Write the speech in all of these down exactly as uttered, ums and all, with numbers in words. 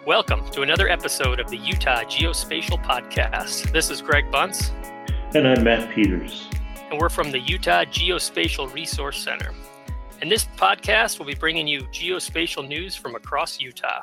Welcome to another episode of the Utah Geospatial Podcast. This is Greg Bunce. And I'm Matt Peters. And we're from the Utah Geospatial Resource Center. In this podcast, we'll be bringing you geospatial news from across Utah.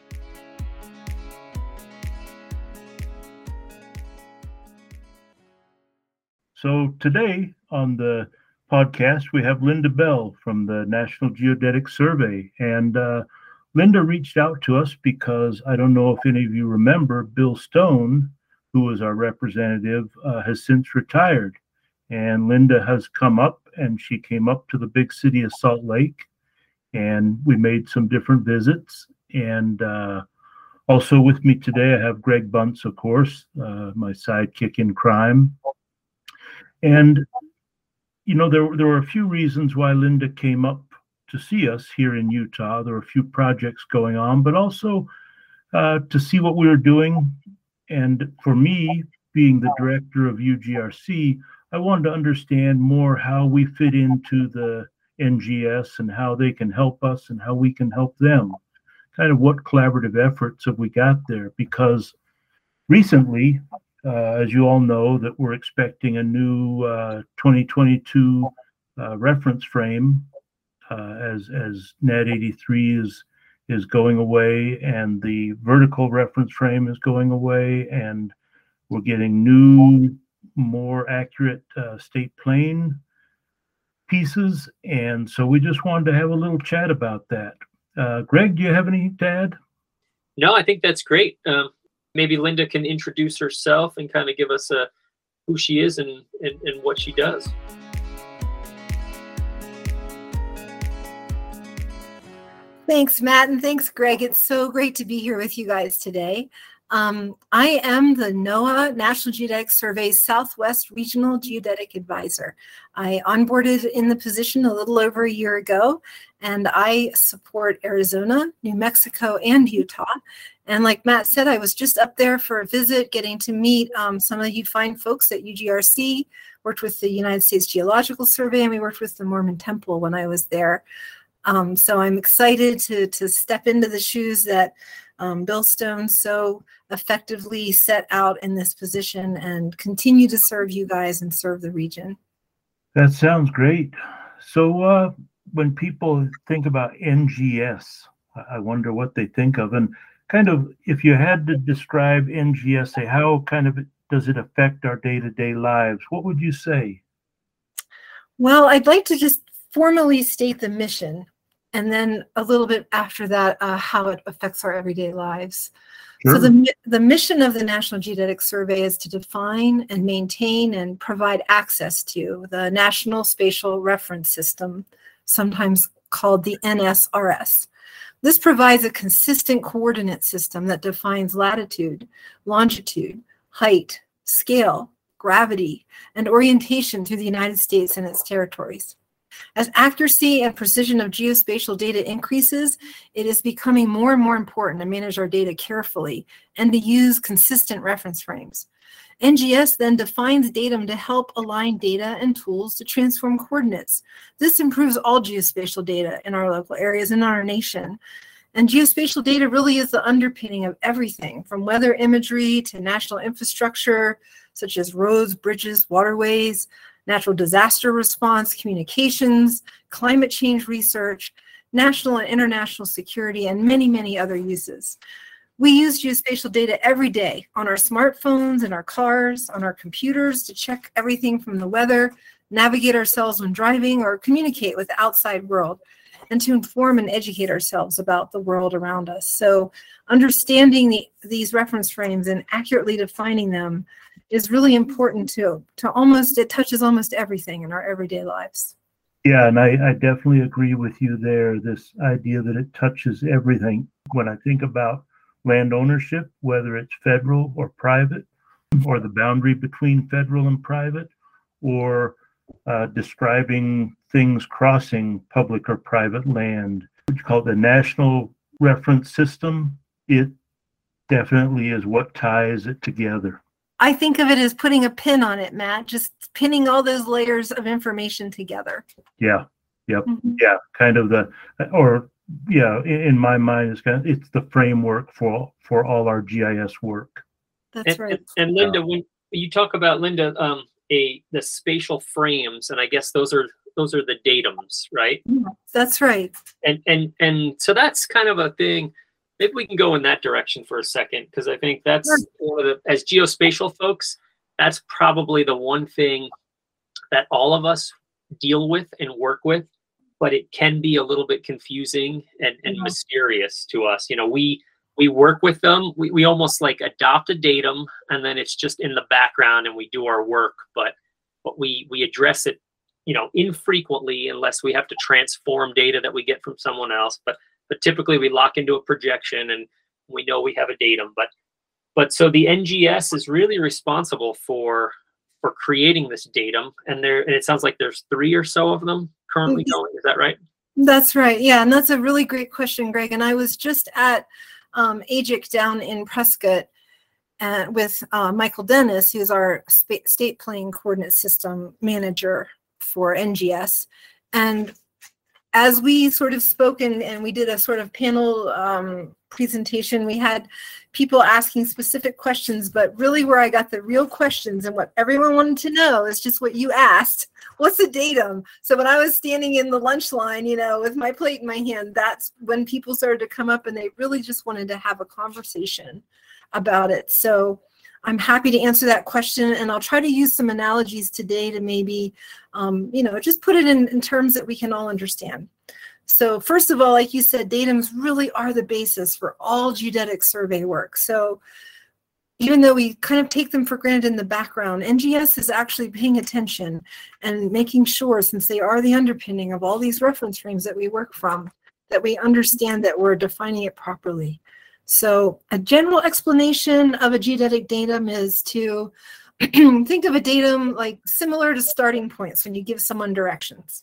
So today on the podcast, we have Linda Bell from the National Geodetic Survey. And uh, Linda reached out to us because I don't know if any of you remember, Bill Stone, who was our representative, uh, has since retired. And Linda has come up and she came up to the big city of Salt Lake and we made some different visits. And uh, also with me today, I have Greg Bunce, of course, uh, my sidekick in crime. And, you know, there, there were a few reasons why Linda came up to see us here in Utah. There were a few projects going on, but also uh, to see what we were doing. And for me, being the director of U G R C, I wanted to understand more how we fit into the N G S and how they can help us and how we can help them. Kind of what collaborative efforts have we got there? Because recently, uh, as you all know, that we're expecting a new uh, twenty twenty-two uh, reference frame uh, as as N A D eighty-three is is going away and the vertical reference frame is going away, and we're getting new, more accurate uh, state plane pieces. And so we just wanted to have a little chat about that. Uh, Greg, do you have any to add? No, I think that's great. Um, maybe Linda can introduce herself and kind of give us a, who she is and, and, and what she does. Thanks, Matt, and thanks, Greg. It's so great to be here with you guys today. Um, I am the NOAA National Geodetic Survey's Southwest Regional Geodetic Advisor. I onboarded in the position a little over a year ago, and I support Arizona, New Mexico, and Utah. And like Matt said, I was just up there for a visit, getting to meet um, some of you fine folks at U G R C, worked with the United States Geological Survey, and we worked with the Mormon Temple when I was there. Um, so I'm excited to, to step into the shoes that um, Bill Stone so effectively set out in this position and continue to serve you guys and serve the region. That sounds great. So uh, when people think about N G S, I wonder what they think of. And kind of, if you had to describe N G S, say, how kind of does it affect our day-to-day lives? What would you say? Well, I'd like to just formally state the mission, and then a little bit after that, uh, how it affects our everyday lives. Sure. So the, the mission of the National Geodetic Survey is to define and maintain and provide access to the National Spatial Reference System, sometimes called the N S R S. This provides a consistent coordinate system that defines latitude, longitude, height, scale, gravity, and orientation through the United States and its territories. As accuracy and precision of geospatial data increases, it is becoming more and more important to manage our data carefully and to use consistent reference frames. N G S then defines datum to help align data and tools to transform coordinates. This improves all geospatial data in our local areas and in our nation. And geospatial data really is the underpinning of everything from weather imagery to national infrastructure, such as roads, bridges, waterways, natural disaster response, communications, climate change research, national and international security, and many, many other uses. We use geospatial data every day on our smartphones, in our cars, on our computers to check everything from the weather, navigate ourselves when driving, or communicate with the outside world, and to inform and educate ourselves about the world around us. So understanding the, these reference frames and accurately defining them is really important to, to almost, it touches almost everything in our everyday lives. Yeah, and I, I definitely agree with you there, this idea that it touches everything. When I think about land ownership, whether it's federal or private, or the boundary between federal and private, or uh, describing things crossing public or private land, which is called the National Reference System, it definitely is what ties it together. I think of it as putting a pin on it, Matt, just pinning all those layers of information together. Yeah, yep, Mm-hmm. yeah, kind of the, or yeah, in, in my mind, it's kind of, it's the framework for for all our G I S work. That's and, right. And, and Linda, when you talk about Linda, um, a the spatial frames, and I guess those are those are the datums, right? That's right. And and and so that's kind of a thing. Maybe we can go in that direction for a second, because I think that's Sure. one of the, as geospatial folks, that's probably the one thing that all of us deal with and work with, but it can be a little bit confusing and, and Yeah. mysterious to us. You know, we we work with them. We, we almost like adopt a datum, and then it's just in the background and we do our work, but but we we address it, you know, infrequently unless we have to transform data that we get from someone else. But but typically we lock into a projection and we know we have a datum. But but so the N G S is really responsible for for creating this datum, and there and it sounds like there's three or so of them currently Mhm. going. Is that right? That's right. Yeah, and that's a really great question, Greg. And I was just at um, A G I C down in Prescott uh, with uh, Michael Dennis, who's our spa- state plane coordinate system manager for N G S. And as we sort of spoke and, and we did a sort of panel um, presentation, we had people asking specific questions, but really where I got the real questions and what everyone wanted to know is just what you asked. What's the datum? So when I was standing in the lunch line, you know, with my plate in my hand, that's when people started to come up and they really just wanted to have a conversation about it. So I'm happy to answer that question, and I'll try to use some analogies today to maybe, um, you know, just put it in, in terms that we can all understand. So first of all, like you said, datums really are the basis for all geodetic survey work. So even though we kind of take them for granted in the background, N G S is actually paying attention and making sure, since they are the underpinning of all these reference frames that we work from, that we understand that we're defining it properly. So a general explanation of a geodetic datum is to think of a datum like similar to starting points when you give someone directions.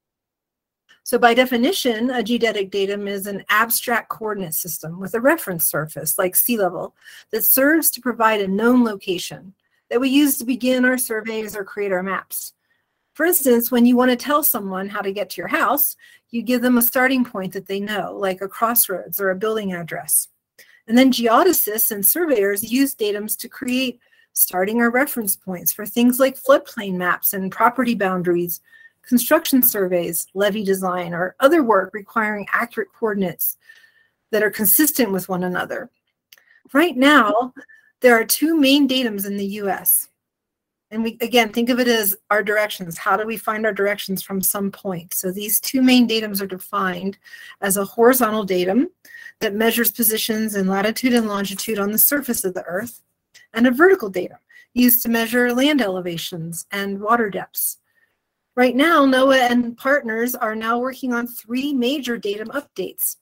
So by definition, a geodetic datum is an abstract coordinate system with a reference surface like sea level that serves to provide a known location that we use to begin our surveys or create our maps. For instance, when you want to tell someone how to get to your house, you give them a starting point that they know, like a crossroads or a building address. And then geodesists and surveyors use datums to create starting or reference points for things like floodplain maps and property boundaries, construction surveys, levee design, or other work requiring accurate coordinates that are consistent with one another. Right now, there are two main datums in the U S. And we, again, think of it as our directions. How do we find our directions from some point? So these two main datums are defined as a horizontal datum that measures positions in latitude and longitude on the surface of the Earth, and a vertical datum used to measure land elevations and water depths. Right now, NOAA and partners are now working on three major datum updates.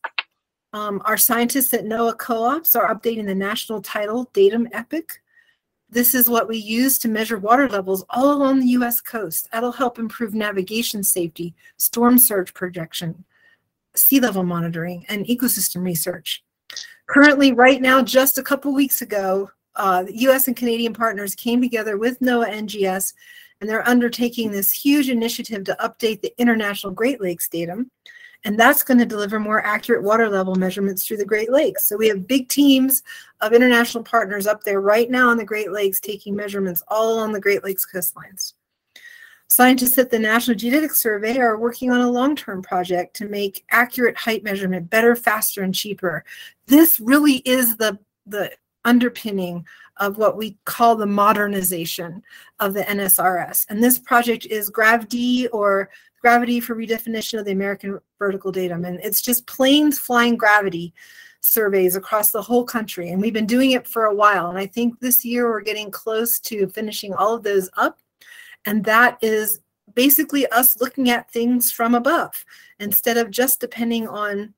Um, our scientists at NOAA Co-ops are updating the National Tidal Datum Epic. This is what we use to measure water levels all along the U S coast. That'll help improve navigation safety, storm surge projection, sea level monitoring, and ecosystem research. Currently, right now, just a couple weeks ago, uh, the U S and Canadian partners came together with NOAA N G S, and they're undertaking this huge initiative to update the International Great Lakes datum. And that's going to deliver more accurate water level measurements through the Great Lakes. So we have big teams of international partners up there right now in the Great Lakes taking measurements all along the Great Lakes coastlines. Scientists at the National Geodetic Survey are working on a long-term project to make accurate height measurement better, faster, and cheaper. This really is the, the underpinning of what we call the modernization of the N S R S. And this project is GravD, or Gravity for Redefinition of the American Vertical Datum. And it's just planes flying gravity surveys across the whole country. And we've been doing it for a while. And I think this year we're getting close to finishing all of those up. And that is basically us looking at things from above instead of just depending on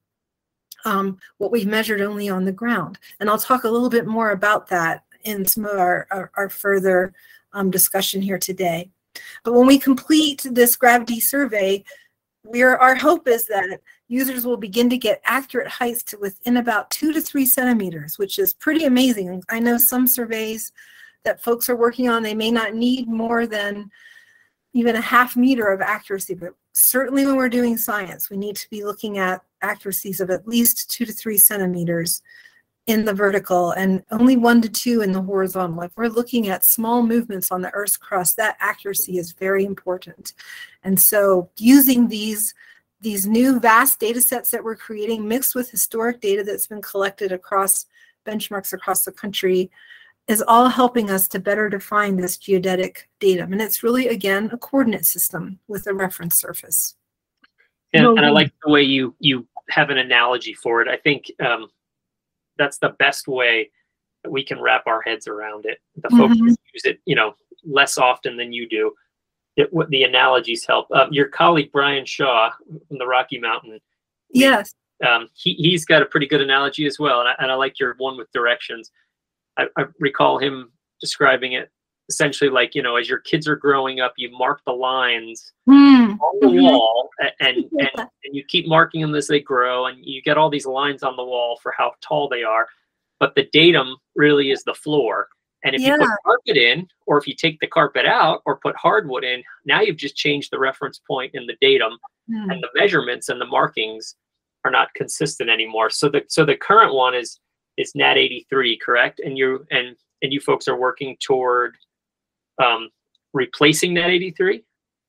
um, what we've measured only on the ground. And I'll talk a little bit more about that in some of our, our, our further um, discussion here today. But when we complete this GravD survey, we're, our hope is that users will begin to get accurate heights to within about two to three centimeters, which is pretty amazing. I know some surveys that folks are working on, they may not need more than even a half meter of accuracy, but certainly when we're doing science, we need to be looking at accuracies of at least two to three centimeters in the vertical and only one to two in the horizontal. If we're looking at small movements on the Earth's crust, that accuracy is very important. And so using these, these new vast data sets that we're creating mixed with historic data that's been collected across benchmarks across the country is all helping us to better define this geodetic datum. And it's really, again, a coordinate system with a reference surface. And, and I like the way you, you have an analogy for it. I think um, that's the best way that we can wrap our heads around it. The folks Mm-hmm. who use it, you know, less often than you do. It, what the analogies help. Um, your colleague Brian Shaw from the Rocky Mountain. we- Yes. Um, he he's got a pretty good analogy as well, and I, and I like your one with directions. I, I recall him describing it essentially like, you know, as your kids are growing up, you mark the lines Mm. on the Mhm. wall, a- and, and and you keep marking them as they grow, and you get all these lines on the wall for how tall they are. But the datum really is the floor. And if you put Yeah. carpet in, or if you take the carpet out or put hardwood in, now you've just changed the reference point in the datum, Mm. and the measurements and the markings are not consistent anymore. So the so the current one is is N A T eighty-three, correct? And you and and you folks are working toward um, replacing N A T eighty-three?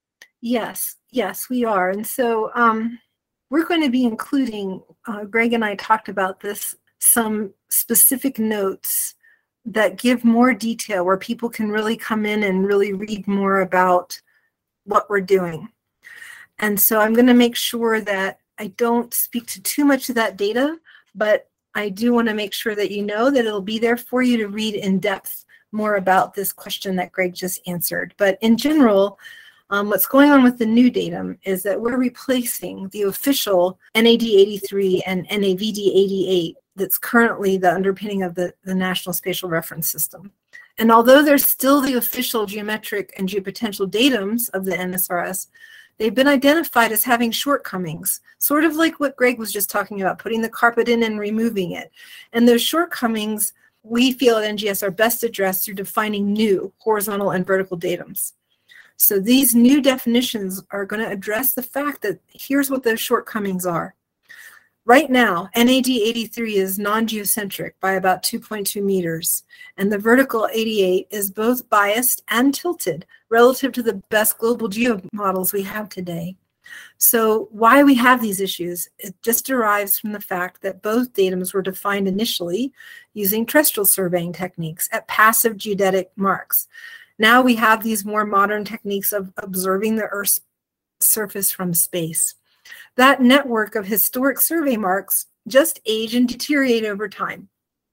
Yes, yes, we are. And so um, we're going to be including, uh, Greg and I talked about this, some specific notes that give more detail where people can really come in and really read more about what we're doing. And so I'm going to make sure that I don't speak to too much of that data, but I do want to make sure that you know that it'll be there for you to read in depth more about this question that Greg just answered. But in general, um, what's going on with the new datum is that we're replacing the official N A D eighty-three and N A V D eighty-eight that's currently the underpinning of the, the National Spatial Reference System. And although they're still the official geometric and geopotential datums of the N S R S, they've been identified as having shortcomings, sort of like what Greg was just talking about, putting the carpet in and removing it. And those shortcomings, we feel at N G S, are best addressed through defining new horizontal and vertical datums. So these new definitions are going to address the fact that here's what those shortcomings are. Right now, N A D eighty-three is non-geocentric by about two point two meters, and the vertical eighty-eight is both biased and tilted relative to the best global geo models we have today. So why we have these issues, it just derives from the fact that both datums were defined initially using terrestrial surveying techniques at passive geodetic marks. Now we have these more modern techniques of observing the Earth's surface from space. That network of historic survey marks just age and deteriorate over time.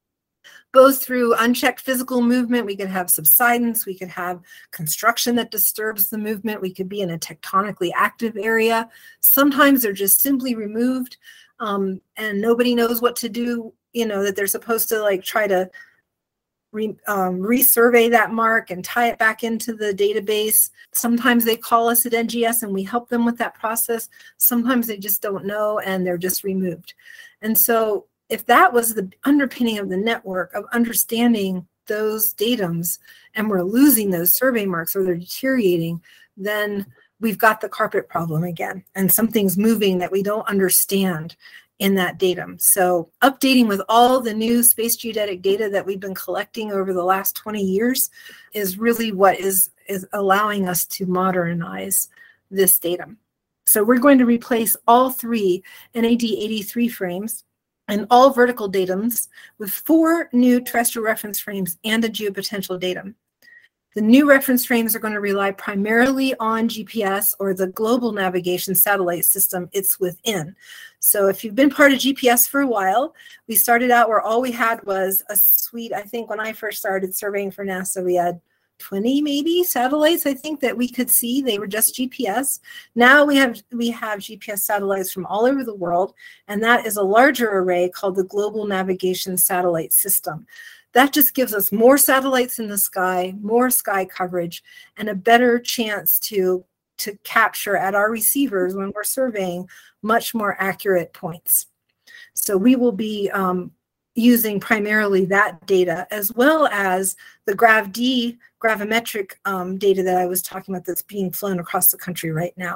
Both through unchecked physical movement, we could have subsidence, we could have construction that disturbs the movement, we could be in a tectonically active area. Sometimes they're just simply removed um, and nobody knows what to do, you know, that they're supposed to like try to Re, um, resurvey that mark and tie it back into the database. Sometimes they call us at N G S and we help them with that process. Sometimes they just don't know and they're just removed. And so if that was the underpinning of the network of understanding those datums and we're losing those survey marks or they're deteriorating, then we've got the carpet problem again and something's moving that we don't understand in that datum. So updating with all the new space geodetic data that we've been collecting over the last twenty years is really what is, is allowing us to modernize this datum. So we're going to replace all three N A D eighty-three frames and all vertical datums with four new terrestrial reference frames and a geopotential datum. The new reference frames are going to rely primarily on G P S or the global navigation satellite system it's within. So if you've been part of G P S for a while, we started out where all we had was a suite. I think when I first started surveying for NASA, we had twenty maybe satellites, I think, that we could see. They were just G P S. Now we have we have G P S satellites from all over the world, and that is a larger array called the Global Navigation Satellite System. That just gives us more satellites in the sky, more sky coverage, and a better chance to, to capture at our receivers when we're surveying much more accurate points. So we will be um, using primarily that data as well as the GravD gravimetric um, data that I was talking about that's being flown across the country right now.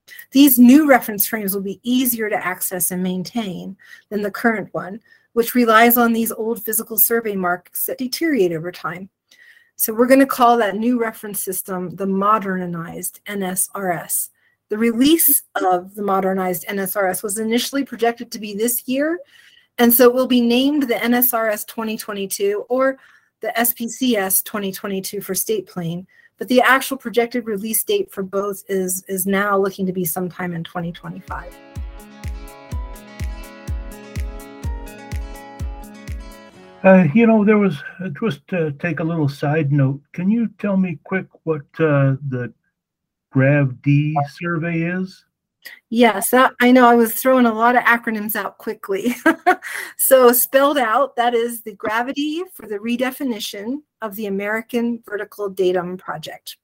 These new reference frames will be easier to access and maintain than the current one, which relies on these old physical survey marks that deteriorate over time. So we're going to call that new reference system the modernized N S R S. The release of the modernized N S R S was initially projected to be this year, and so it will be named the N S R S twenty twenty-two or the S P C S twenty twenty-two for State Plane, but the actual projected release date for both is, is now looking to be sometime in twenty twenty-five. Uh, you know, there was, uh, just to take a little side note, can you tell me quick what uh, the GravD survey is? Yes, that, I know I was throwing a lot of acronyms out quickly. So spelled out, that is the Gravity for the Redefinition of the American Vertical Datum Project,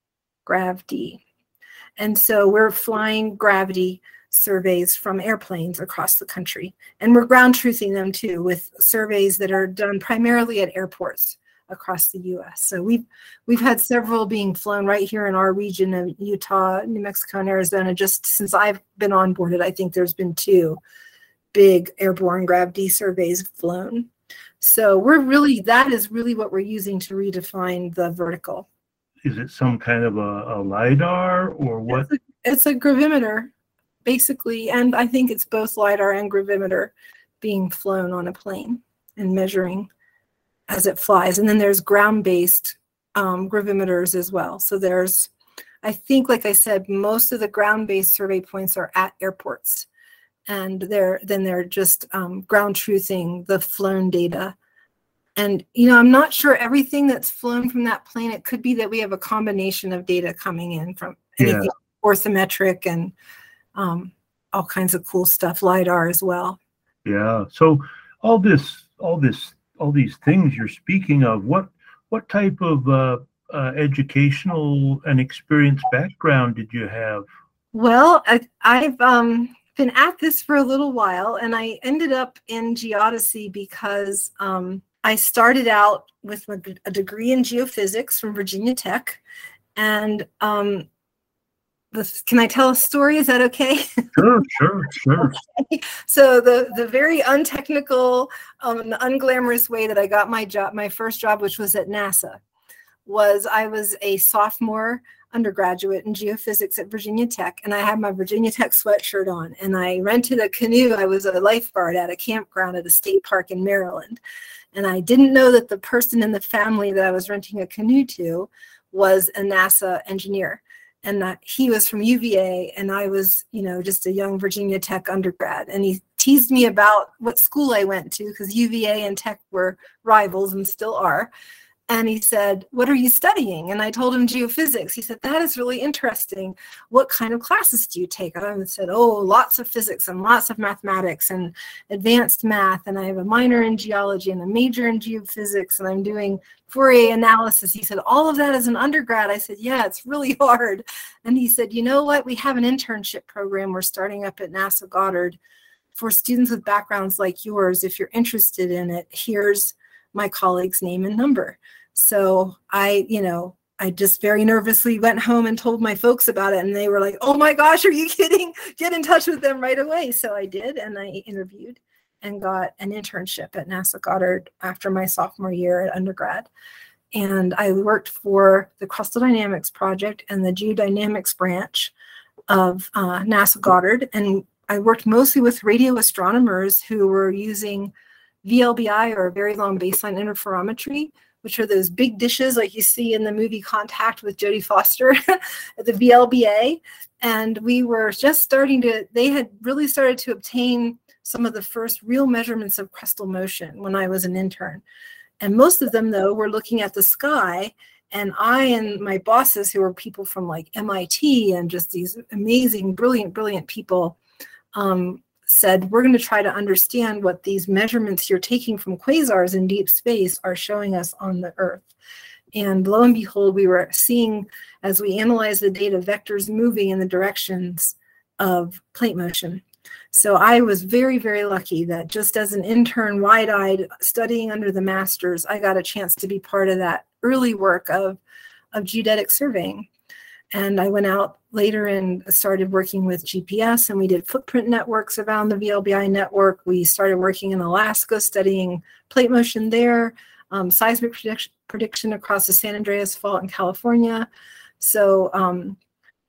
GravD. And so we're flying gravity surveys from airplanes across the country. And we're ground truthing them too with surveys that are done primarily at airports across the U S. So we've we've had several being flown right here in our region of Utah, New Mexico, and Arizona. Just since I've been onboarded, I think there's been two big airborne gravity surveys flown. So we're really, that is really what we're using to redefine the vertical. Is it some kind of a, a LiDAR or what? It's a, it's a gravimeter, basically, and I think it's both LiDAR and gravimeter being flown on a plane and measuring as it flies. And then there's ground-based um, gravimeters as well. So there's, I think, like I said, most of the ground-based survey points are at airports. And they're then they're just um, ground truthing the flown data. And, you know, I'm not sure everything that's flown from that plane. It could be that we have a combination of data coming in from anything yeah. orthometric and um, all kinds of cool stuff, LiDAR as well. Yeah. So all this, all this, all these things you're speaking of, what what type of uh, uh, educational and experience background did you have? Well, I, I've um, been at this for a little while, and I ended up in geodesy because um, I started out with a degree in geophysics from Virginia Tech, and um, this, can I tell a story? Is that okay? Sure, sure, sure. Okay. So the the very untechnical, um, and unglamorous way that I got my job, my first job, which was at NASA, was I was a sophomore undergraduate in geophysics at Virginia Tech, and I had my Virginia Tech sweatshirt on, and I rented a canoe. I was a lifeguard at a campground at a state park in Maryland, and I didn't know that the person in the family that I was renting a canoe to was a NASA engineer, and that he was from U V A, and I was, you know, just a young Virginia Tech undergrad, and he teased me about what school I went to because U V A and Tech were rivals and still are. And he said, "What are you studying?" And I told him geophysics. He said, "That is really interesting. What kind of classes do you take?" And I said, "Oh, lots of physics and lots of mathematics and advanced math. And I have a minor in geology and a major in geophysics. And I'm doing Fourier analysis." He said, "All of that as an undergrad?" I said, "Yeah, it's really hard." And he said, "You know what? We have an internship program we're starting up at NASA Goddard for students with backgrounds like yours. If you're interested in it, here's my colleague's name and number." So I, you know, I just very nervously went home and told my folks about it, and they were like, "Oh my gosh, are you kidding? Get in touch with them right away." So I did, and I interviewed and got an internship at NASA Goddard after my sophomore year at undergrad. And I worked for the Crustal Dynamics Project and the Geodynamics branch of uh, NASA Goddard, and I worked mostly with radio astronomers who were using V L B I, or Very Long Baseline Interferometry, which are those big dishes like you see in the movie Contact with Jodie Foster at the V L B A. And we were just starting to, they had really started to obtain some of the first real measurements of crustal motion when I was an intern. And most of them, though, were looking at the sky. And I and my bosses, who were people from like M I T and just these amazing, brilliant, brilliant people, um, said, "We're going to try to understand what these measurements you're taking from quasars in deep space are showing us on the Earth." And lo and behold, we were seeing, as we analyzed the data, vectors moving in the directions of plate motion. So I was very, very lucky that just as an intern, wide-eyed, studying under the masters, I got a chance to be part of that early work of, of geodetic surveying. And I went out later and started working with G P S, and we did footprint networks around the V L B I network. We started working in Alaska, studying plate motion there, um, seismic prediction, prediction across the San Andreas Fault in California. So um,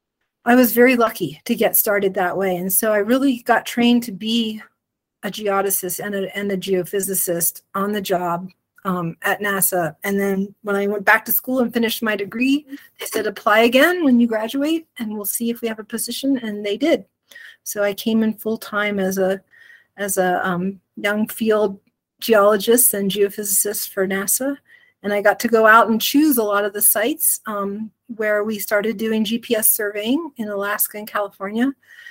I was very lucky to get started that way. And so I really got trained to be a geodesist and a, and a geophysicist on the job um, at NASA. And then when I went back to school and finished my degree, they said, apply again when you graduate and we'll see if we have a position. And they did. So I came in full time as a, as a um, young field geologist and geophysicist for NASA. And I got to go out and choose a lot of the sites um, where we started doing G P S surveying in Alaska and California,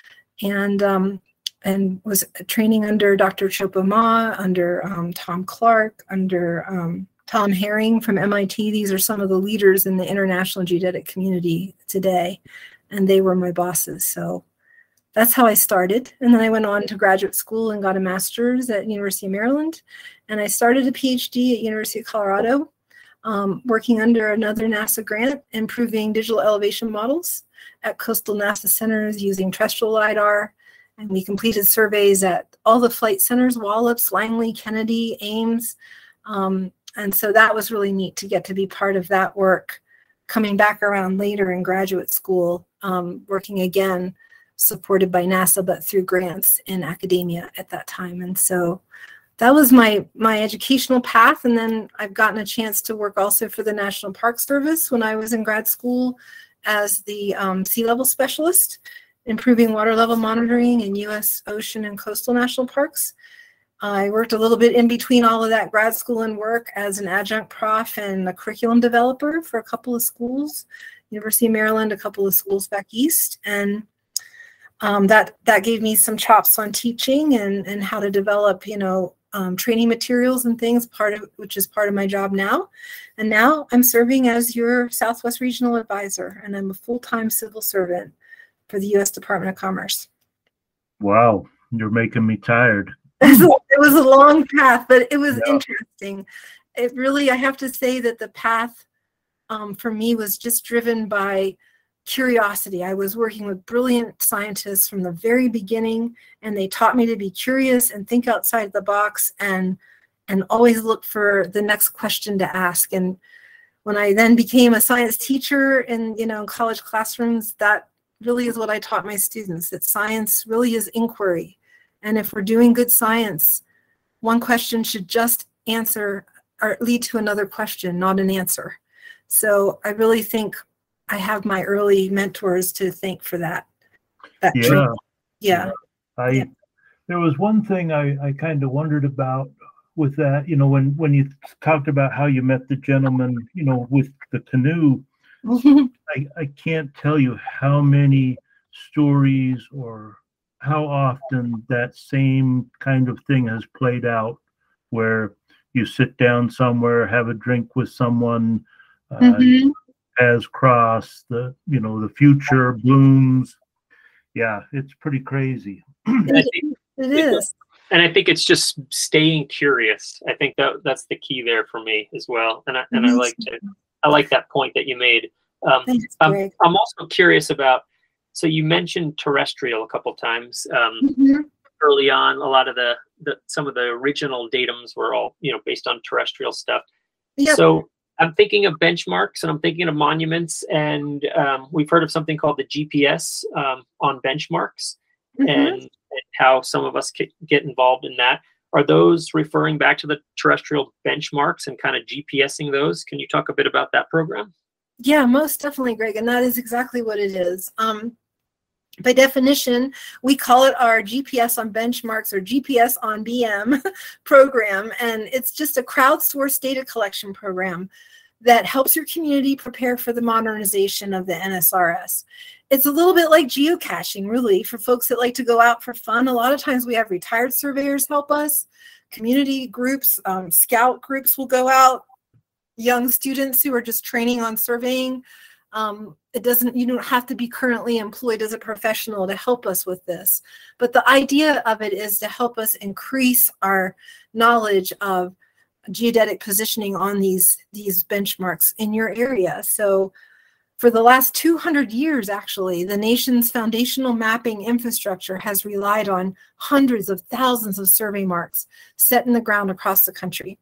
and um, and was training under Doctor Chopa Ma, under um, Tom Clark, under um, Tom Herring from M I T. These are some of the leaders in the international geodetic community today, and they were my bosses. So that's how I started. And then I went on to graduate school and got a master's at University of Maryland, and I started a PhD at University of Colorado. Um, working under another NASA grant, improving digital elevation models at coastal NASA centers using terrestrial LiDAR. And we completed surveys at all the flight centers, Wallops, Langley, Kennedy, Ames. Um, and so that was really neat to get to be part of that work, coming back around later in graduate school, um, working again, supported by NASA, but through grants in academia at that time. And so that was my my educational path. And then I've gotten a chance to work also for the National Park Service when I was in grad school as the um, sea level specialist, improving water level monitoring in U S ocean and coastal national parks. I worked a little bit in between all of that grad school and work as an adjunct prof and a curriculum developer for a couple of schools, University of Maryland, a couple of schools back east. And um, that that gave me some chops on teaching and, and how to develop, you know, Um, training materials and things, part of which is part of my job now. And now I'm serving as your Southwest Regional Advisor, and I'm a full-time civil servant for the U S Department of Commerce. Wow, you're making me tired. It was a long path, but it was Yeah. interesting. It really, I have to say that the path um, for me was just driven by curiosity. I was working with brilliant scientists from the very beginning, and they taught me to be curious and think outside the box and and always look for the next question to ask. And when I then became a science teacher in, you know, college classrooms, that really is what I taught my students, that science really is inquiry. And if we're doing good science, one question should just answer or lead to another question, not an answer. So I really think I have my early mentors to thank for that. that Yeah. training. Yeah. I Yeah. There was one thing I, I kind of wondered about with that, you know, when, when you talked about how you met the gentleman, you know, with the canoe, I, I can't tell you how many stories or how often that same kind of thing has played out, where you sit down somewhere, have a drink with someone, uh, Mhm. as cross, the, you know, the future blooms. Yeah, it's pretty crazy. And I think, It is. and I think it's just staying curious. I think that that's the key there for me as well. And I and I Mhm. like to I like that point that you made. Um, Thanks, I'm, Greg. I'm also curious about. So you mentioned terrestrial a couple times um, Mhm. early on. A lot of the, the some of the original datums were all, you know, based on terrestrial stuff. Yep. So I'm thinking of benchmarks and I'm thinking of monuments, and um, we've heard of something called the G P S um, on benchmarks, Mhm. and, and how some of us c- get involved in that. Are those referring back to the terrestrial benchmarks and kind of GPSing those? Can you talk a bit about that program? Yeah, most definitely, Greg. And that is exactly what it is. Um, by definition, we call it our G P S on benchmarks or G P S on B M program. And it's just a crowdsourced data collection program that helps your community prepare for the modernization of the N S R S. It's a little bit like geocaching, really, for folks that like to go out for fun. A lot of times we have retired surveyors help us, community groups, um, scout groups will go out, young students who are just training on surveying. Um, it doesn't, you don't have to be currently employed as a professional to help us with this. But the idea of it is to help us increase our knowledge of geodetic positioning on these, these benchmarks in your area. So For the last two hundred years, actually, the nation's foundational mapping infrastructure has relied on hundreds of thousands of survey marks set in the ground across the country.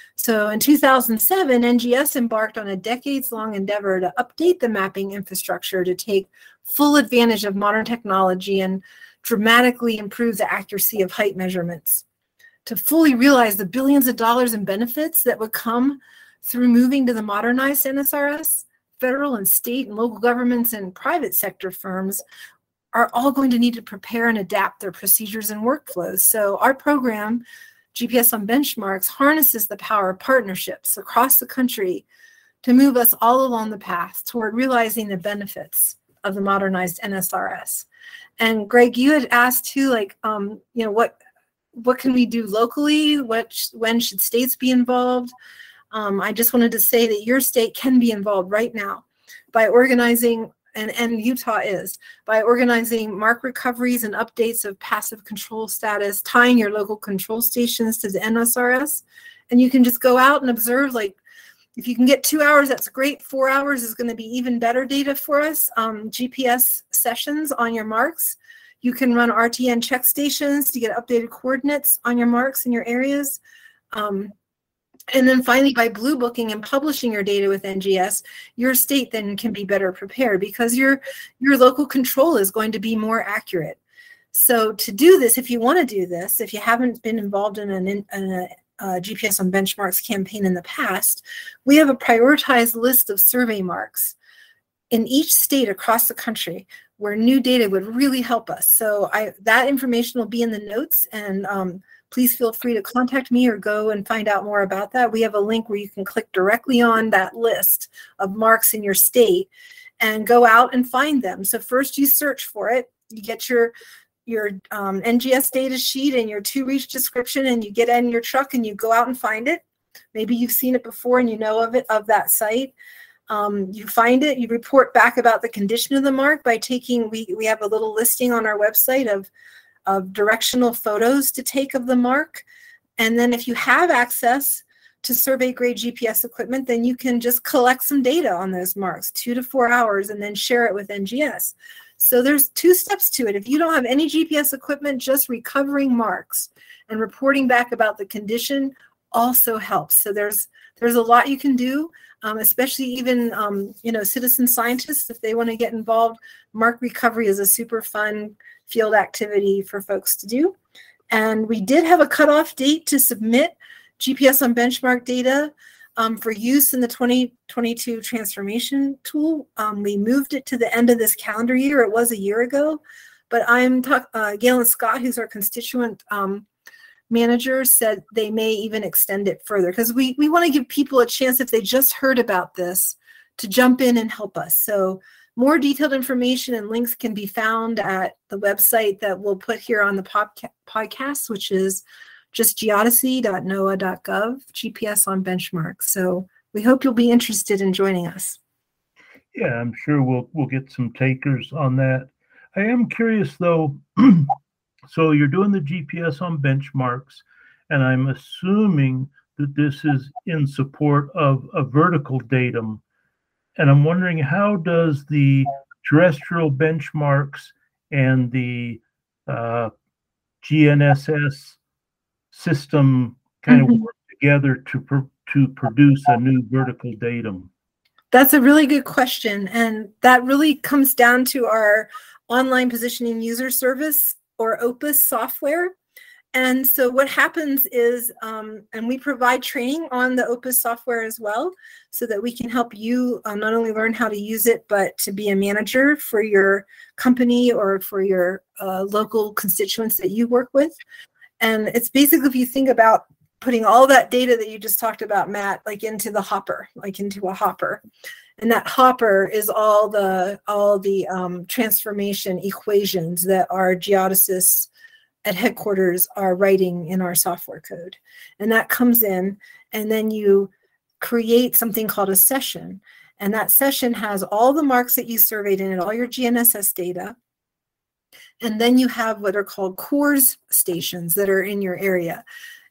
So in two thousand seven, N G S embarked on a decades-long endeavor to update the mapping infrastructure to take full advantage of modern technology and dramatically improve the accuracy of height measurements. To fully realize the billions of dollars in benefits that would come through moving to the modernized N S R S, federal and state and local governments and private sector firms are all going to need to prepare and adapt their procedures and workflows. So our program, G P S on Benchmarks, harnesses the power of partnerships across the country to move us all along the path toward realizing the benefits of the modernized N S R S. And Greg, you had asked too, like, um, you know, what what can we do locally? What when should states be involved? Um, I just wanted to say that your state can be involved right now by organizing, and, and Utah is, by organizing mark recoveries and updates of passive control status, tying your local control stations to the N S R S. And you can just go out and observe, like, if you can get two hours, that's great. Four hours is going to be even better data for us. Um, G P S sessions on your marks. You can run R T N check stations to get updated coordinates on your marks in your areas. Um, and then finally, by blue booking and publishing your data with N G S, your state then can be better prepared because your, your local control is going to be more accurate. So to do this, if you want to do this, if you haven't been involved in, an, in a, a G P S on Benchmarks campaign in the past, we have a prioritized list of survey marks in each state across the country where new data would really help us. So I, that information will be in the notes, and um, please feel free to contact me or go and find out more about that. We have a link where you can click directly on that list of marks in your state and go out and find them. So first you search for it, you get your your um, N G S data sheet and your two-reach description, and you get in your truck and you go out and find it. Maybe you've seen it before and you know of it, of that site. Um, you find it, you report back about the condition of the mark by taking, we, we have a little listing on our website of, of directional photos to take of the mark. And then if you have access to survey grade G P S equipment, then you can just collect some data on those marks, two to four hours, and then share it with N G S. So there's two steps to it. If you don't have any G P S equipment, just recovering marks and reporting back about the condition also helps. So there's there's a lot you can do. Um, especially even, um, you know, citizen scientists, if they want to get involved. Mark recovery is a super fun field activity for folks to do. And we did have a cutoff date to submit G P S on benchmark data um, for use in the twenty twenty-two transformation tool. Um, we moved it to the end of this calendar year. It was a year ago, but I'm talking, uh, Galen Scott, who's our constituent um, manager, said they may even extend it further because we, we want to give people a chance, if they just heard about this, to jump in and help us. So more detailed information and links can be found at the website that we'll put here on the podca- podcast, which is just geodesy dot N O A dot gov, G P S on Benchmarks. So we hope you'll be interested in joining us. Yeah, I'm sure we'll we'll get some takers on that. I am curious though. So you're doing the G P S on Benchmarks, and I'm assuming that this is in support of a vertical datum. And I'm wondering, how does the terrestrial benchmarks and the uh, G N S S system kind mm-hmm. of work together to pr- to produce a new vertical datum? That's a really good question. And that really comes down to our online positioning user service, or OPUS software. And so what happens is, um, and we provide training on the OPUS software as well, so that we can help you uh, not only learn how to use it, but to be a manager for your company or for your uh, local constituents that you work with. And it's basically, if you think about putting all that data that you just talked about, Matt, like into the hopper, like into a hopper. And that hopper is all the all the um, transformation equations that our geodesists at headquarters are writing in our software code. And that comes in, and then you create something called a session. And that session has all the marks that you surveyed in it, all your G N S S data. And then you have what are called cores stations that are in your area.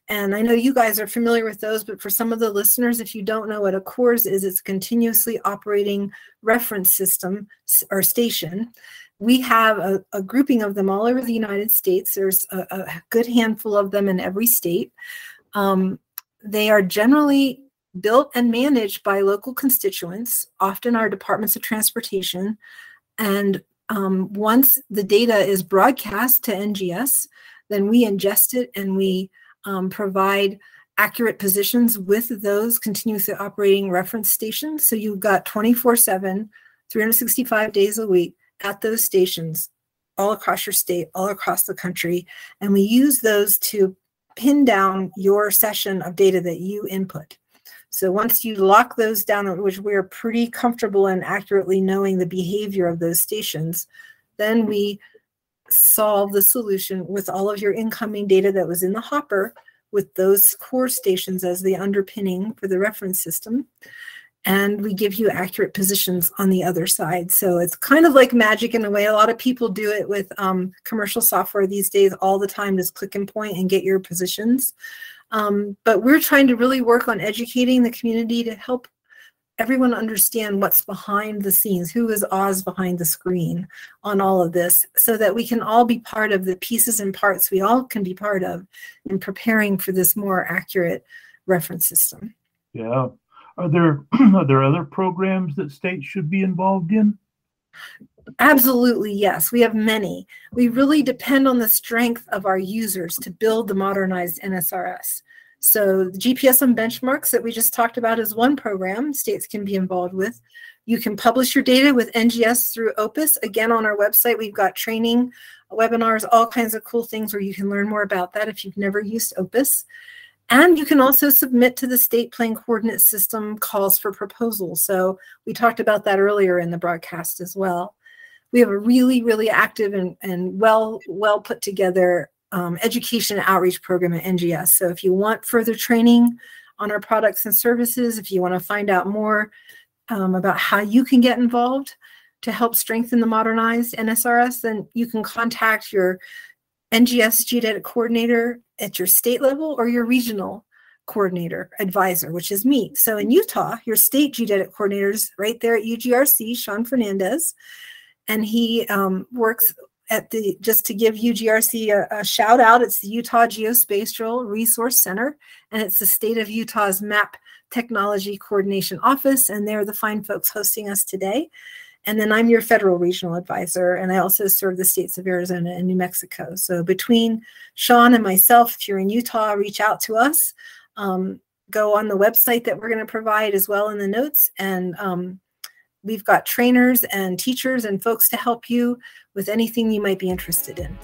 And I know you guys are familiar with those, but for some of the listeners, if you don't know what a CORS is, it's a continuously operating reference system or station. We have a, a grouping of them all over the United States. There's a, a good handful of them in every state. Um, they are generally built and managed by local constituents, often our departments of transportation. And um, once the data is broadcast to N G S, then we ingest it and we um, provide accurate positions with those continuously operating reference stations. So you've got twenty-four seven, three hundred sixty-five days a week at those stations all across your state, all across the country. And we use those to pin down your session of data that you input. So once you lock those down, which we're pretty comfortable in accurately knowing the behavior of those stations, then we solve the solution with all of your incoming data that was in the hopper with those core stations as the underpinning for the reference system. And we give you accurate positions on the other side. So it's kind of like magic in a way. A lot of people do it with um, commercial software these days all the time, just click and point and get your positions. Um, but we're trying to really work on educating the community to help everyone understand what's behind the scenes, who is Oz behind the screen on all of this, so that we can all be part of the pieces and parts we all can be part of in preparing for this more accurate reference system. Yeah. Are there are there other programs that states should be involved in? Absolutely, yes. We have many. We really depend on the strength of our users to build the modernized N S R S. So the G P S on benchmarks that we just talked about is one program states can be involved with. You can publish your data with N G S through Opus. Again, on our website, we've got training, webinars, all kinds of cool things where you can learn more about that if you've never used Opus. And you can also submit to the state plane coordinate system calls for proposals. So we talked about that earlier in the broadcast as well. We have a really, really active and, and well, well put together um, education outreach program at N G S. So if you want further training on our products and services, if you want to find out more um, about how you can get involved to help strengthen the modernized N S R S, then you can contact your N G S Geodetic coordinator at your state level or your regional coordinator advisor, which is me. So in Utah, your state geodetic coordinator is right there at U G R C, Sean Fernandez, and he um, works at the, just to give U G R C a, a shout out, it's the Utah Geospatial Resource Center, and it's the state of Utah's Map Technology Coordination Office, and they're the fine folks hosting us today. And then I'm your federal regional advisor, and I also serve the states of Arizona and New Mexico. So between Sean and myself, if you're in Utah, reach out to us. Um, go on the website that we're going to provide as well in the notes. And um, we've got trainers and teachers and folks to help you with anything you might be interested in.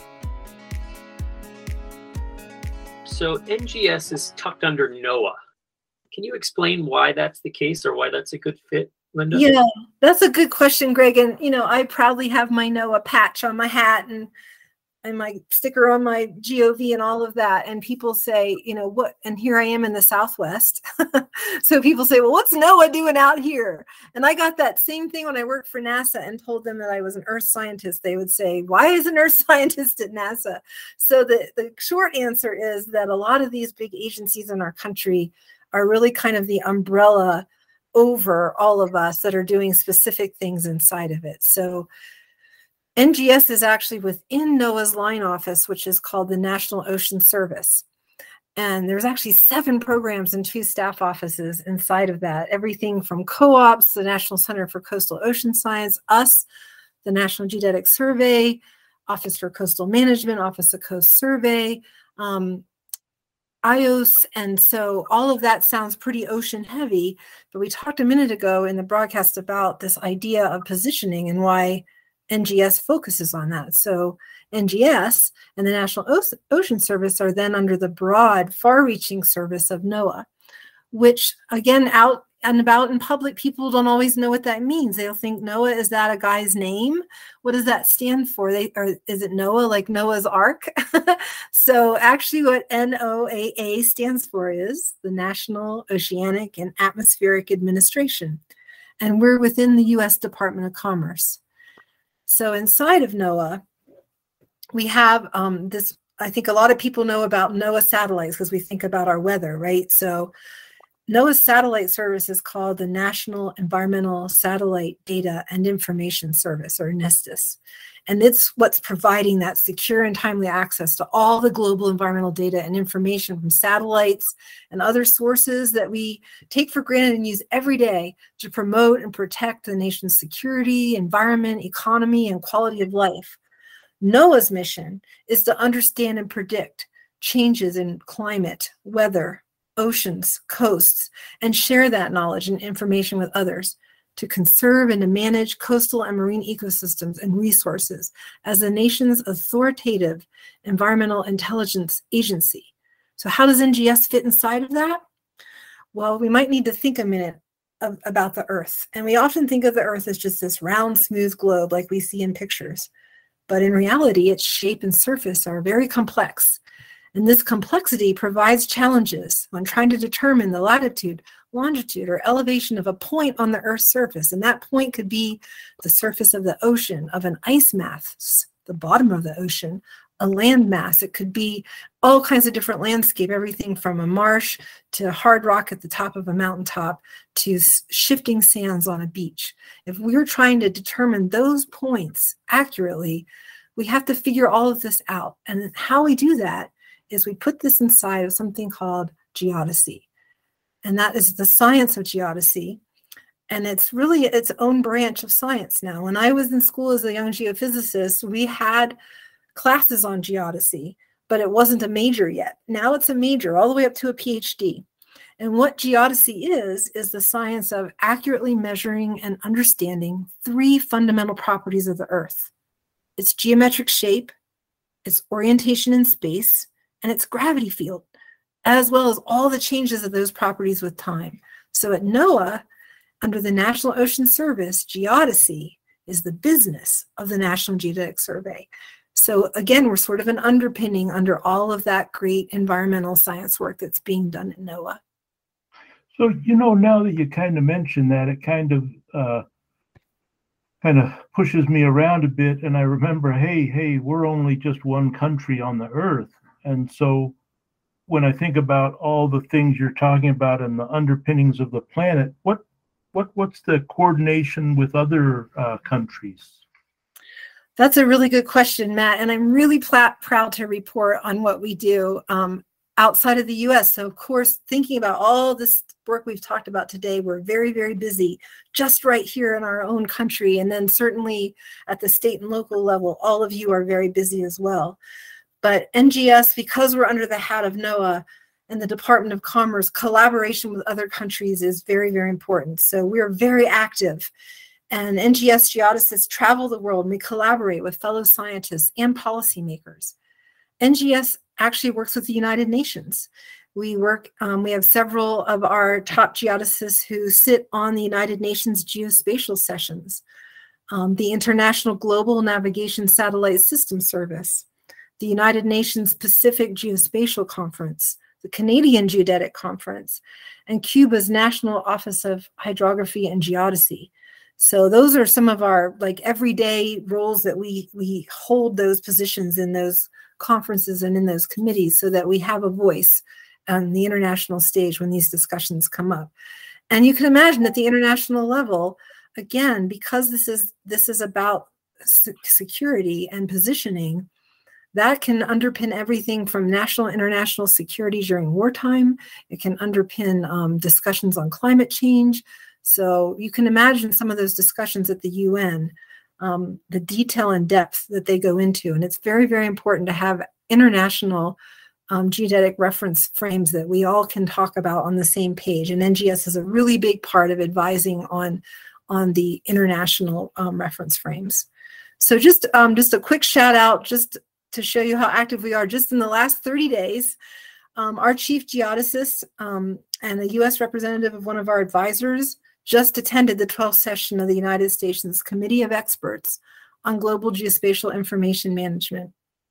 So N G S is tucked under NOAA. Can you explain why that's the case or why that's a good fit, Linda? Yeah, that's a good question, Greg. And, you know, I proudly have my NOAA patch on my hat and and my sticker on my G O V and all of that. And people say, you know, what, and here I am in the Southwest. So people say, well, what's NOAA doing out here? And I got that same thing when I worked for NASA and told them that I was an earth scientist. They would say, why is an earth scientist at NASA? So the, the short answer is that a lot of these big agencies in our country are really kind of the umbrella over all of us that are doing specific things inside of it. So N G S is actually within NOAA's line office, which is called the National Ocean Service. And there's actually seven programs and two staff offices inside of that. Everything from COOPS, the National Center for Coastal Ocean Science, us, the National Geodetic Survey, Office for Coastal Management, Office of Coast Survey, um, I O S. And so all of that sounds pretty ocean heavy, but we talked a minute ago in the broadcast about this idea of positioning and why N G S focuses on that. So N G S and the National o- Ocean Service are then under the broad, far-reaching service of NOAA, which again, out and about in public, people don't always know what that means. They'll think NOAA, is that a guy's name? What does that stand for? They or is it NOAA, like Noah's Ark? So actually what N O A A stands for is the National Oceanic and Atmospheric Administration. And we're within the U S Department of Commerce. So inside of NOAA, we have um, this I think a lot of people know about NOAA satellites because we think about our weather, right? So NOAA's satellite service is called the National Environmental Satellite Data and Information Service, or NESTIS. And it's what's providing that secure and timely access to all the global environmental data and information from satellites and other sources that we take for granted and use every day to promote and protect the nation's security, environment, economy, and quality of life. NOAA's mission is to understand and predict changes in climate, weather, oceans, coasts, and share that knowledge and information with others, to conserve and to manage coastal and marine ecosystems and resources as the nation's authoritative environmental intelligence agency. So how does N G S fit inside of that? Well, we might need to think a minute of, about the Earth. And we often think of the Earth as just this round, smooth globe like we see in pictures. But in reality, its shape and surface are very complex. And this complexity provides challenges when trying to determine the latitude, longitude, or elevation of a point on the Earth's surface. And that point could be the surface of the ocean, of an ice mass, the bottom of the ocean, a land mass. It could be all kinds of different landscape, everything from a marsh to hard rock at the top of a mountaintop to shifting sands on a beach. If we're trying to determine those points accurately, we have to figure all of this out. And how we do that is we put this inside of something called geodesy. And that is the science of geodesy. And it's really its own branch of science now. When I was in school as a young geophysicist, we had classes on geodesy, but it wasn't a major yet. Now it's a major, all the way up to a PhD. And what geodesy is, is the science of accurately measuring and understanding three fundamental properties of the Earth: its geometric shape, its orientation in space, and its gravity field, as well as all the changes of those properties with time. So at NOAA, under the National Ocean Service, geodesy is the business of the National Geodetic Survey. So again, we're sort of an underpinning under all of that great environmental science work that's being done at NOAA. So, you know, now that you kind of mentioned that, it kind of uh, kind of pushes me around a bit. And I remember, hey, hey, we're only just one country on the Earth. And so when I think about all the things you're talking about and the underpinnings of the planet, what what what's the coordination with other uh, countries? That's a really good question, Matt. And I'm really pl- proud to report on what we do um, outside of the U S. So, of course, thinking about all this work we've talked about today, we're very, very busy just right here in our own country. And then certainly at the state and local level, all of you are very busy as well. But N G S, because we're under the hat of NOAA and the Department of Commerce, collaboration with other countries is very, very important. So we're very active. And N G S geodesists travel the world and we collaborate with fellow scientists and policymakers. N G S actually works with the United Nations. We work, um, we have several of our top geodesists who sit on the United Nations geospatial sessions, um, the International Global Navigation Satellite System Service, the United Nations Pacific Geospatial Conference, the Canadian Geodetic Conference, and Cuba's National Office of Hydrography and Geodesy. So those are some of our like everyday roles that we we hold those positions in those conferences and in those committees so that we have a voice on the international stage when these discussions come up. And you can imagine at the international level, again, because this is this is about security and positioning, that can underpin everything from national and international security during wartime. It can underpin um, discussions on climate change. So you can imagine some of those discussions at the U N, um, the detail and depth that they go into. And it's very, very important to have international um, geodetic reference frames that we all can talk about on the same page. And N G S is a really big part of advising on, on the international um, reference frames. So just, um, just a quick shout out, just to show you how active we are. Just in the last thirty days, um, our chief geodesist um, and a U S representative of one of our advisors just attended the twelfth session of the United Nations Committee of Experts on Global Geospatial Information Management.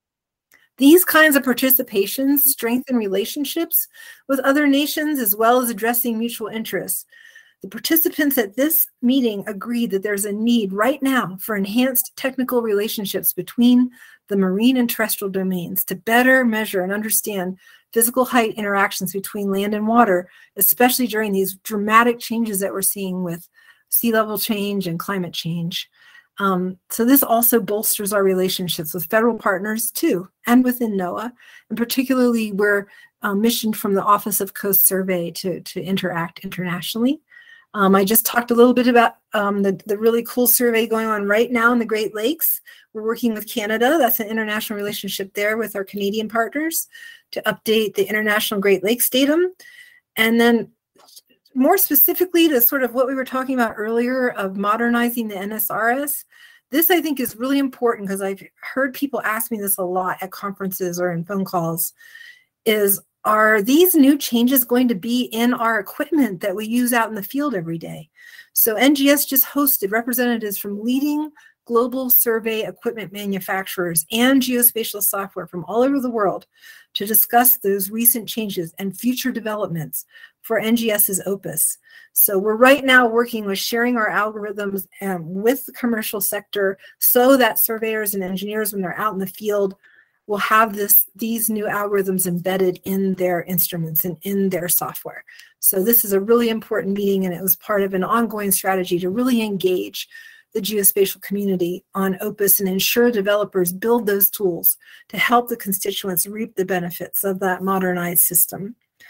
These kinds of participations strengthen relationships with other nations as well as addressing mutual interests. The participants at this meeting agreed that there's a need right now for enhanced technical relationships between the marine and terrestrial domains to better measure and understand physical height interactions between land and water, especially during these dramatic changes that we're seeing with sea level change and climate change. Um, so this also bolsters our relationships with federal partners too, and within NOAA, and particularly we're uh, missioned from the Office of Coast Survey to, to interact internationally. Um, I just talked a little bit about um, the, the really cool survey going on right now in the Great Lakes. We're working with Canada. That's an international relationship there with our Canadian partners to update the International Great Lakes Datum. And then more specifically to sort of what we were talking about earlier of modernizing the N S R S, this I think is really important because I've heard people ask me this a lot at conferences or in phone calls, is are these new changes going to be in our equipment that we use out in the field every day? So N G S just hosted representatives from leading global survey equipment manufacturers and geospatial software from all over the world to discuss those recent changes and future developments for N G S's Opus. So we're right now working with sharing our algorithms um, with the commercial sector so that surveyors and engineers, when they're out in the field, will have this these new algorithms embedded in their instruments and in their software. So this is a really important meeting, and it was part of an ongoing strategy to really engage the geospatial community on Opus and ensure developers build those tools to help the constituents reap the benefits of that modernized system.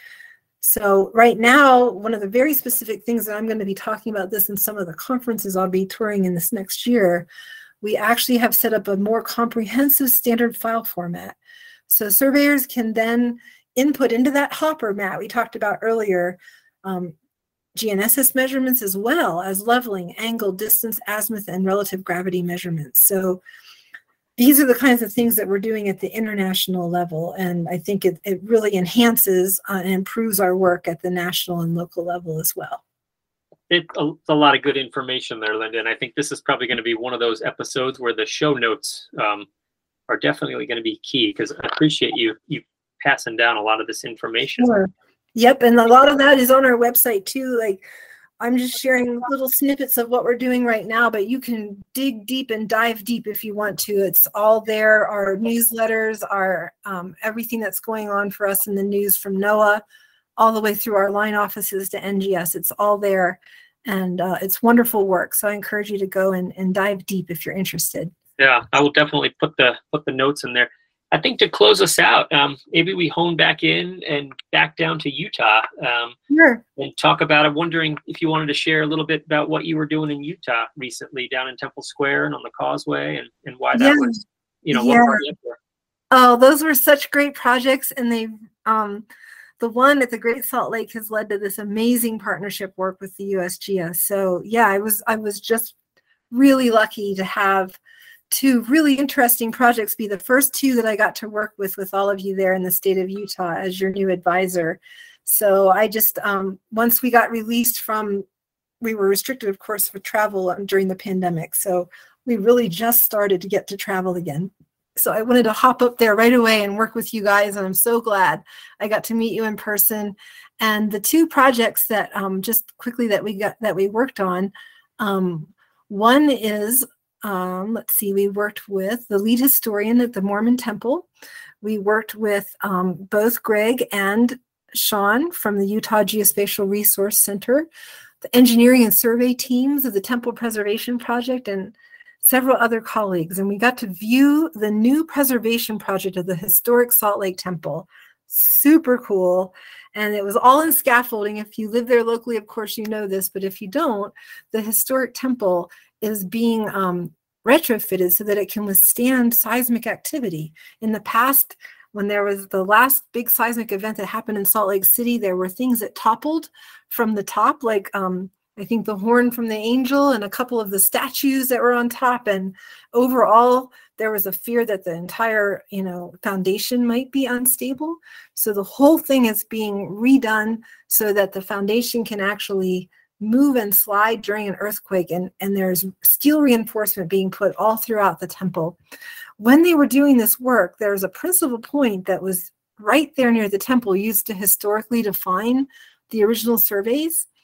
So right now, one of the very specific things that I'm going to be talking about this in some of the conferences I'll be touring in this next year, we actually have set up a more comprehensive standard file format. So surveyors can then input into that hopper, Matt, we talked about earlier, um, G N S S measurements as well as leveling, angle, distance, azimuth, and relative gravity measurements. So these are the kinds of things that we're doing at the international level, and I think it, it really enhances uh, and improves our work at the national and local level as well. It's a, a lot of good information there, Linda, and I think this is probably going to be one of those episodes where the show notes um, are definitely going to be key, because I appreciate you you passing down a lot of this information. Sure. Yep, and a lot of that is on our website too. Like, I'm just sharing little snippets of what we're doing right now, but you can dig deep and dive deep if you want to. It's all there. Our newsletters, our um, everything that's going on for us in the news from NOAA, all the way through our line offices to N G S. It's all there, and uh, it's wonderful work. So I encourage you to go and, and dive deep if you're interested. Yeah, I will definitely put the put the notes in there. I think to close us out, um, maybe we hone back in and back down to Utah um, sure. and talk about. I'm wondering if you wanted to share a little bit about what you were doing in Utah recently, down in Temple Square and on the Causeway, and, and why that yeah. was, you know, yeah. what brought you up there. Oh, those were such great projects, and they, um, the one at the Great Salt Lake has led to this amazing partnership work with the U S G S. So yeah, I was I was just really lucky to have two really interesting projects be the first two that I got to work with with all of you there in the state of Utah as your new advisor. So I just, um, once we got released from, we were restricted, of course, for travel during the pandemic. So we really just started to get to travel again. So I wanted to hop up there right away and work with you guys. And I'm so glad I got to meet you in person. And the two projects that um, just quickly that we got, that we worked on, um, one is, Um, let's see, we worked with the lead historian at the Mormon Temple. We worked with um, both Greg and Sean from the Utah Geospatial Resource Center, the engineering and survey teams of the Temple Preservation Project, and several other colleagues. And we got to view the new preservation project of the historic Salt Lake Temple. Super cool. And it was all in scaffolding. If you live there locally, of course, you know this, but if you don't, the historic temple is being um, retrofitted so that it can withstand seismic activity. In the past, when there was the last big seismic event that happened in Salt Lake City, there were things that toppled from the top, like um, I think the horn from the angel and a couple of the statues that were on top. And overall, there was a fear that the entire, you know, foundation might be unstable. So the whole thing is being redone so that the foundation can actually move and slide during an earthquake, and, and there's steel reinforcement being put all throughout the temple. When they were doing this work, there was a principal point that was right there near the temple used to historically define the original surveys.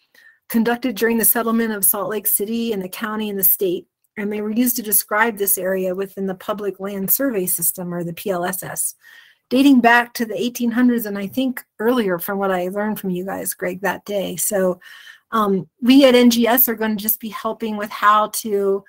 conducted during the settlement of Salt Lake City and the county and the state. And they were used to describe this area within the Public Land Survey System, or the P L S S, dating back to the eighteen hundreds, and I think earlier from what I learned from you guys, Greg, that day. So um, we at N G S are going to just be helping with how to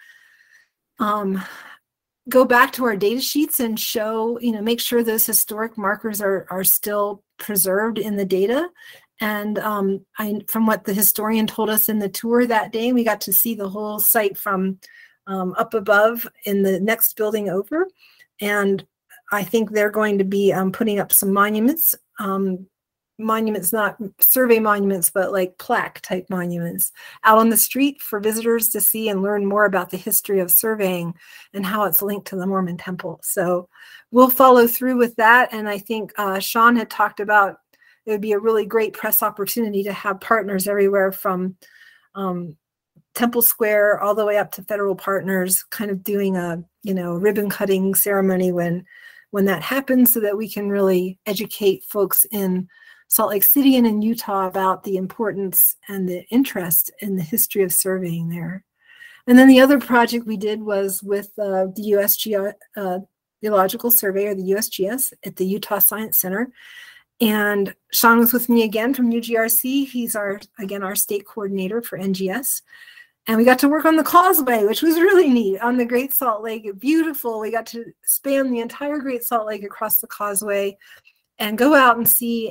um, go back to our data sheets and show, you know, make sure those historic markers are, are still preserved in the data. And um, I, from what the historian told us in the tour that day, we got to see the whole site from um, up above in the next building over. And I think they're going to be um, putting up some monuments, um, monuments, not survey monuments, but like plaque type monuments out on the street for visitors to see and learn more about the history of surveying and how it's linked to the Mormon temple. So we'll follow through with that. And I think uh, Sean had talked about it would be a really great press opportunity to have partners everywhere from um, Temple Square all the way up to federal partners, kind of doing a, you know, ribbon cutting ceremony when when that happens, so that we can really educate folks in Salt Lake City and in Utah about the importance and the interest in the history of surveying there. And then the other project we did was with uh, the U S G uh, Geological Survey, or the U S G S, at the Utah Science Center. And Sean was with me again from U G R C. He's our, again, our state coordinator for N G S. And we got to work on the causeway, which was really neat, on the Great Salt Lake. Beautiful. We got to span the entire Great Salt Lake across the causeway and go out and see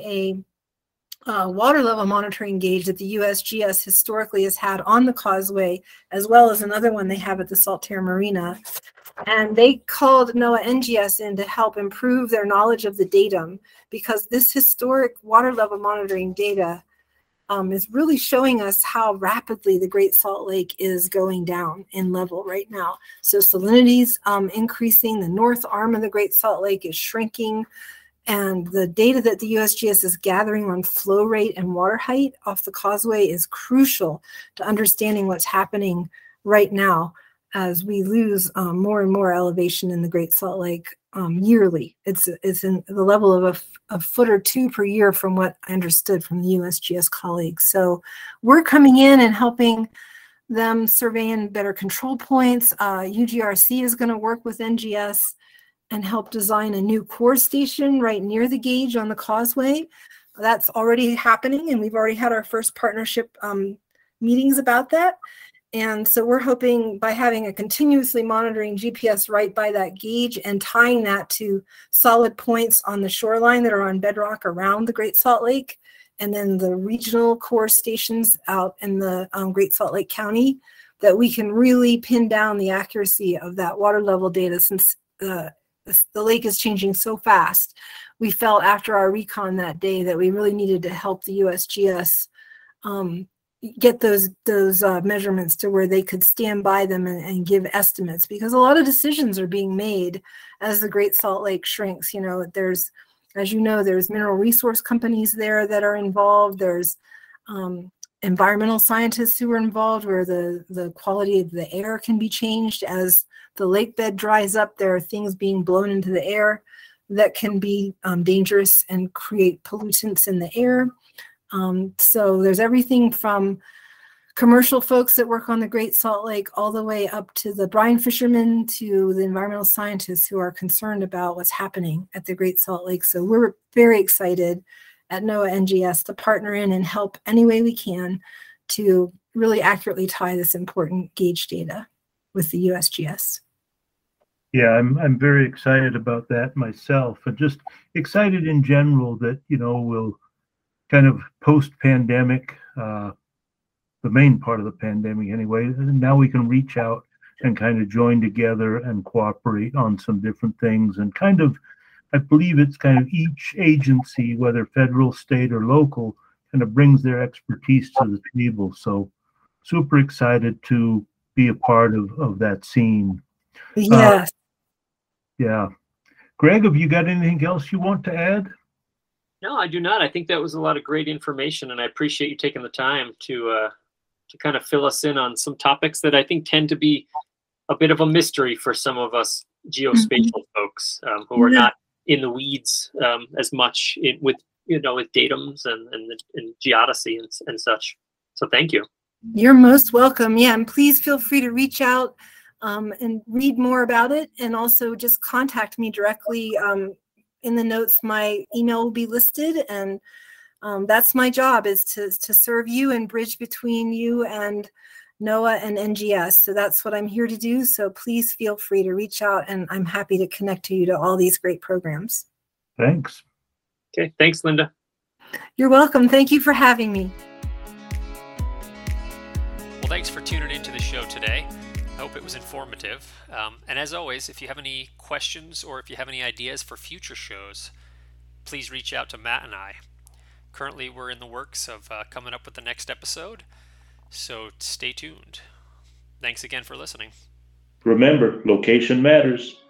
a uh, water level monitoring gauge that the U S G S historically has had on the causeway, as well as another one they have at the Saltair Marina. And they called NOAA N G S in to help improve their knowledge of the datum, because this historic water level monitoring data Um, is really showing us how rapidly the Great Salt Lake is going down in level right now. So salinity's um, increasing, the north arm of the Great Salt Lake is shrinking, and the data that the U S G S is gathering on flow rate and water height off the causeway is crucial to understanding what's happening right now as we lose um, more and more elevation in the Great Salt Lake um, yearly. It's it's in the level of a, a foot or two per year from what I understood from the U S G S colleagues. So we're coming in and helping them surveying better control points. Uh, U G R C is going to work with N G S and help design a new core station right near the gauge on the causeway. That's already happening, and we've already had our first partnership um, meetings about that. And so we're hoping by having a continuously monitoring G P S right by that gauge and tying that to solid points on the shoreline that are on bedrock around the Great Salt Lake, and then the regional core stations out in the um, Great Salt Lake County, that we can really pin down the accuracy of that water level data, since uh, the lake is changing so fast. We felt after our recon that day that we really needed to help the U S G S um, get those those uh, measurements to where they could stand by them and, and give estimates, because a lot of decisions are being made as the Great Salt Lake shrinks. You know, there's, as you know, there's mineral resource companies there that are involved. There's um, environmental scientists who are involved, where the, the quality of the air can be changed as the lake bed dries up. There are things being blown into the air that can be um, dangerous and create pollutants in the air. Um, so there's everything from commercial folks that work on the Great Salt Lake all the way up to the brine fishermen, to the environmental scientists who are concerned about what's happening at the Great Salt Lake. So we're very excited at NOAA N G S to partner in and help any way we can to really accurately tie this important gauge data with the U S G S. Yeah, I'm I'm very excited about that myself, and just excited in general that, you know, we'll kind of post-pandemic, uh, the main part of the pandemic anyway, now we can reach out and kind of join together and cooperate on some different things. And kind of, I believe it's kind of each agency, whether federal, state, or local, kind of brings their expertise to the table. So super excited to be a part of, of that scene. Yes. Uh, yeah. Greg, have you got anything else you want to add? No, I do not. I think that was a lot of great information, and I appreciate you taking the time to uh, to kind of fill us in on some topics that I think tend to be a bit of a mystery for some of us geospatial mm-hmm. folks um, who are yeah. not in the weeds um, as much in, with you know with datums and and, and geodesy and, and such. So thank you. You're most welcome. Yeah, and please feel free to reach out um, and read more about it, and also just contact me directly. Um, in the notes, my email will be listed, and um, that's my job, is to to serve you and bridge between you and NOAA and N G S. So that's what I'm here to do. So please feel free to reach out, and I'm happy to connect to you to all these great programs. Thanks. Okay, thanks, Linda. You're welcome. Thank you for having me. Well, thanks for tuning into the show today. I hope it was informative. Um, and as always, if you have any questions or if you have any ideas for future shows, please reach out to Matt and I. Currently, we're in the works of uh, coming up with the next episode, so stay tuned. Thanks again for listening. Remember, location matters.